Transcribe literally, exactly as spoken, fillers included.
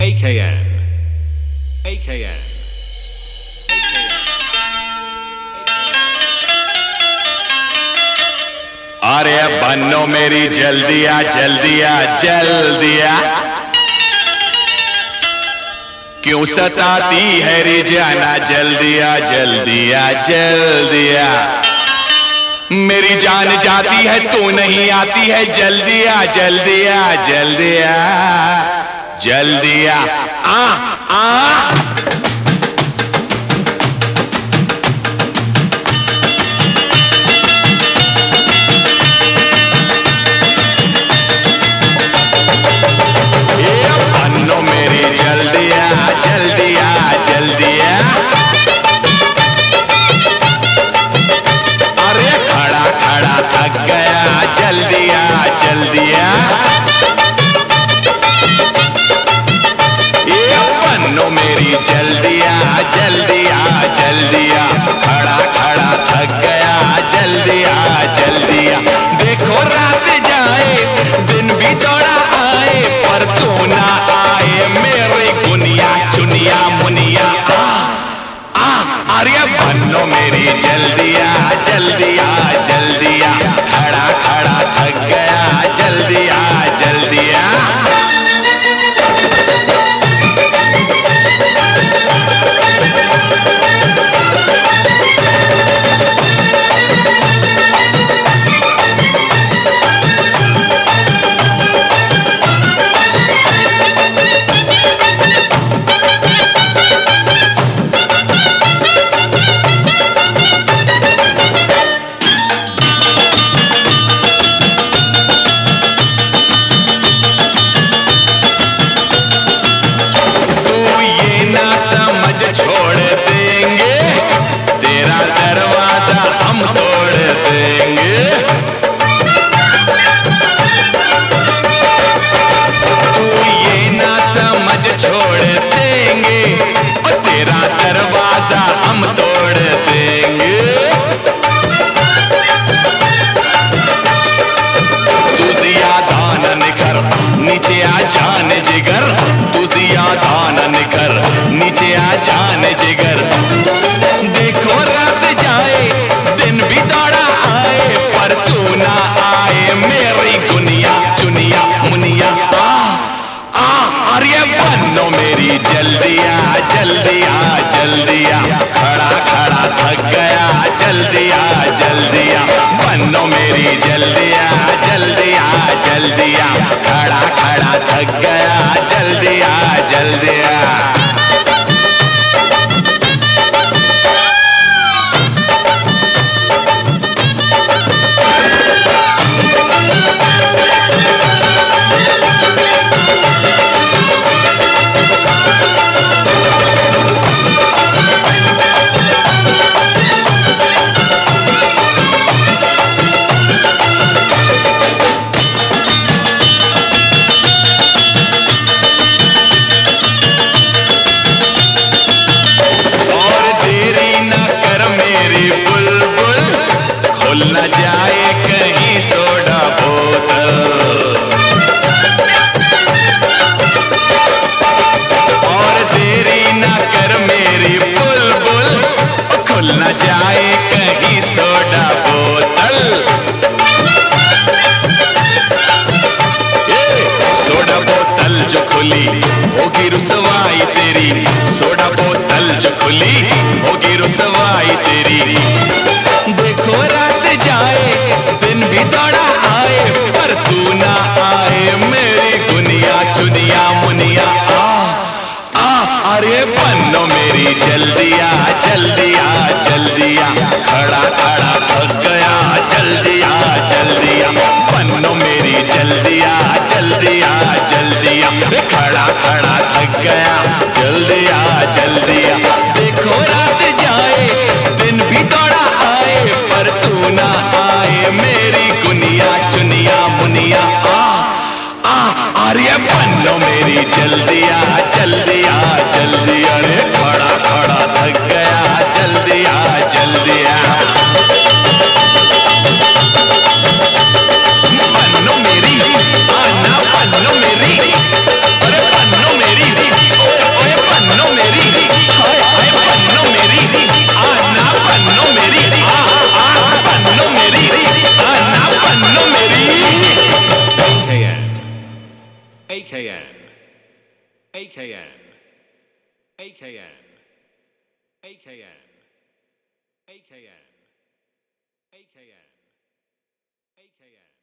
A K N A K N अरे बन्नो मेरी जल्दिया जल्दिया जल्दिया क्यों सताती है रिजाना जल्दिया जल्दिया जल्दिया मेरी जान जाती है तू नहीं आती है जल्दिया जल्दिया जल्दिया जल्दिया आ आ जल्दिया जल्दिया ये बन्नो मेरी जल्दिया जल्दिया जल्दिया खड़ा खड़ा थक गया जल्दिया जल्दिया देखो रात जाए दिन भी थोड़ा आए पर तू ना आए मेरी गुनिया चुनिया मुनिया आ आ अरे बन्नो मेरी जल्दिया जल्दिया जल्दिया खड़ा खड़ा थक गया जल्दिया जल्दिया नीचे आ जान जिगर तू ज्यादा न निकर नीचे आ जान जिगर देखो रात जाए दिन भी दौड़ा आए पर तू ना आए मेरी गुनिया चुनिया मुनिया आ आ अरे बन्नो मेरी जल्दिया जल्दिया जल्दिया खड़ा खड़ा थक गया जल्दिया जल्दिया बन्नो मेरी जल्दिया जल्दिया जल्दिया खड़ा खड़ा थक गया जल्दिया जल्दिया न जाए कहीं सोडा बोतल और देरी न कर मेरी बुलबुल खुल न जाए कहीं सोडा बोतल सोडा बोतल जो खुली होगी रुसवाई तेरी सोडा बोतल जो खुली होगी रुसवाई तेरी देखो रात जाए दिन भी दौड़ा आए पर तू ना आए मेरी गुनिया चुनिया मुनिया आ आ अरे बन्नो मेरी जल्दिया जल्दिया जल्दिया खड़ा खड़ा थक गया जल्दिया जल्दिया बन्नो मेरी जल्दिया जल्दिया जल्दिया खड़ा खड़ा थक गया जल्दिया जल्दिया देखो रात जाए दिन भी दौड़ा पर तू ना आए मेरी गुनिया चुनिया मुनिया आ आ अरे बन्नो मेरी जल्दिया जल्दिया जल्दिया रे खड़ा खड़ा थक गया जल्दिया जल्दिया बन्नो मेरी आना बन्नो मेरी अरे बन्नो मेरी A K N A K N A K N A K N A K N A K N